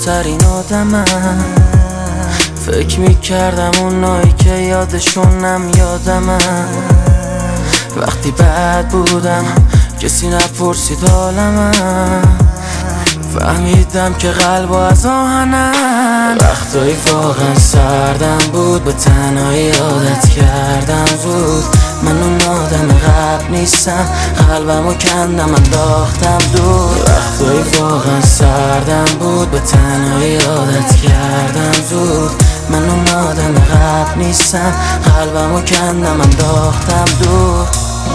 بهترین آدمم. فکر میکردم اونایی که یادشونم یادمم. وقتی بد بودم کسی نپرسید حالمم. فهمیدم که قلب از آهنم. وقتایی واقعا سردم بود، به تنهایی عادت کردم زود. من اون آدم قبل نیستم، قلبمو کندم انداختم دور. وقتایی واقعا سردم بود، به تنهایی عادت کردم زود. من اون آدم قبل نیستم، قلبمو کندم انداختم دور.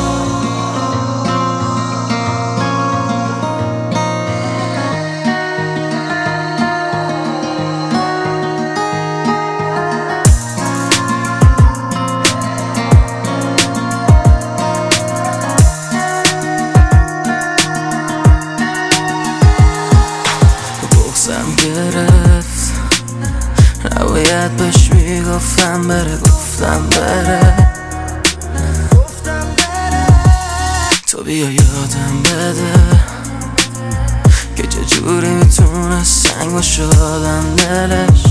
گرفت نباید بهش میگفتم بره، گفتم بره. تو بیا یادم بده که چجوری میتونه سنگ باشه آدم دلش.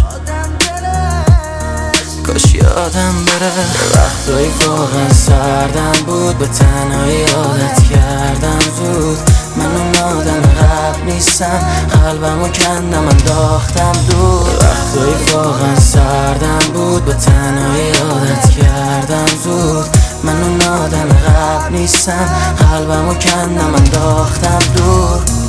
کاش یادم بره. وقتایی واقعا سردم بود، به تنهایی عادت کردم زود. من اون آدم قبل نیستم، قلبمو کندم انداختم دور. وقتایی واقعا سردم بود، به تنهایی عادت کردم زود. من اون آدم قبل نیستم، قلبمو کندم انداختم دور.